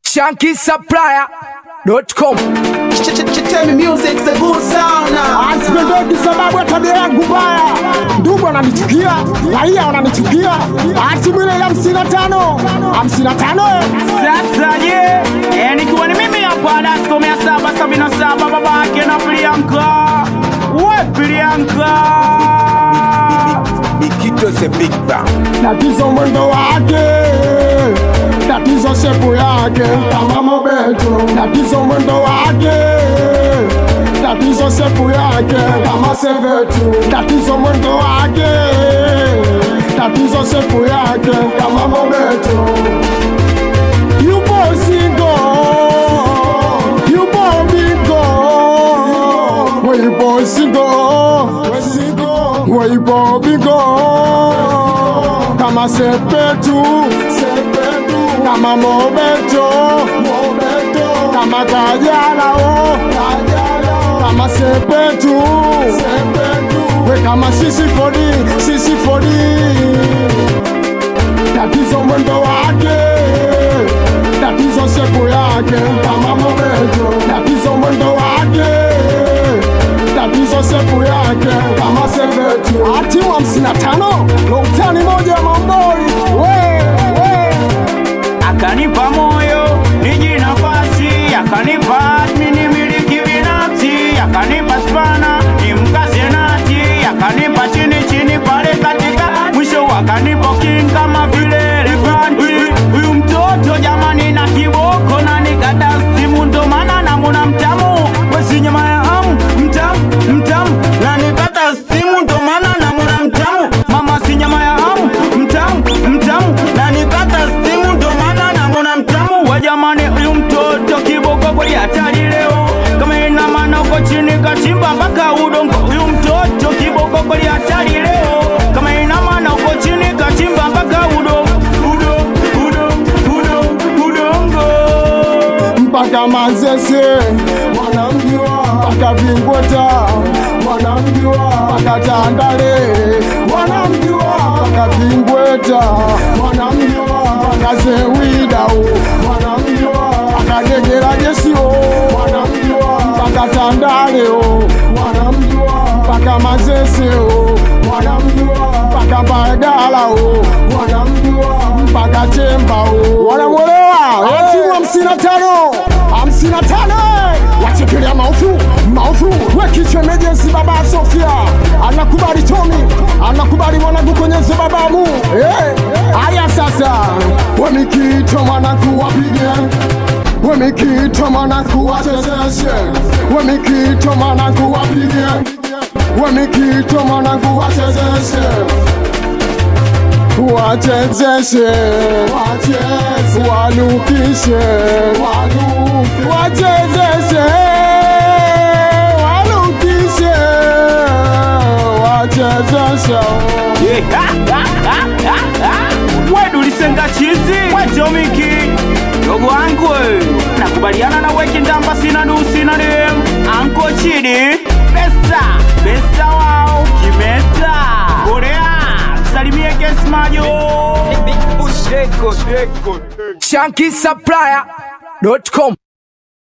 ShankySupplier.com. Chitemi music's a good sound now. Asipendeki sababu ya tabia yangu mbaya. Ndugu wananichukia, raia wananichukia. Timu ile ya 55. Sasa je, nikiwa ni mimi hapa Dasko 777 babake na Priyanka. We Priyanka. Ikito se big bang. Tatizo mwendo wake, tatizo shepu yake kama mobeto. Tatizo mwendo wake, tatizo shepu yake kama sevetu. Tatizo mwendo wake, tatizo shepu yake kama mobeto. Yupo singo, yupo bingo, yupo singo, yupo bingo. Kama sepetu, kama mobeto, kama kajala o, kama sepetu, we kama sisi fodi. Tatizo mwendo wake, tatizo shepu yake kama mobeto. Tatizo mwendo wake, tatizo shepu yake kama sepetu. Timu 55 loutani moja mamboi. Akanipa moyo, niji nafasi. Akanipa admini miliki binafsi. Akanipa spana, ni mkase nati. Akanipa chini pale katika mwisho. Akanipa king kama vile elefanti. Huyu mtoto jamani na kiboko na nikata simu ndo maana namuna mtamu. Wesi nyama ya hamu, mtamu. Na nikata simu ndo maana namuna mtamu. Mama si nyama ya hamu, mtamu. Na nikata simu ndo maana namuna mtamu. Wa jamani huyu mtoto kiboko kweli hatari leo. Kama ina maana uko chini kachimba mpaka udongo. Huyu mtoto kiboko kweli hatari leo. Kama ina maana uko chini kachimba mpaka udongo. Mpaka Manzese wanamjua, mpaka Vingweta wanamjua, mpaka Tandale wanamjua, mpaka Vingweta wanamjua, mpaka Zewida wanamjua, mpaka Degera Jesio wanamjua, mpaka Tandale wanamjua, mpaka Manzese wanamjua, mpaka Mbagala wanamjua, mpaka Chemba wanamwelewa. Timu 55 wachekelea maufu wekichwe emergency baba Sofia anakubali Tommy anakubali mwanangu kwenyeze babamu. Haya sasa wemikito mwanangu wapige, wemikito mwanangu wachezeshe, wemikito mwanangu wapige, wemikito mwanangu wachezeshe, wachezeshe, walukishe, wachezeshe, walukishe, wachezeshe. Wedu lisenga chizi Wetomiki dogo wangu nakubaliana na weki ndamba sina dem. Anko chidi Pesa wao Kimeta Korea Salimie Kesmajo ShankySupplier.com.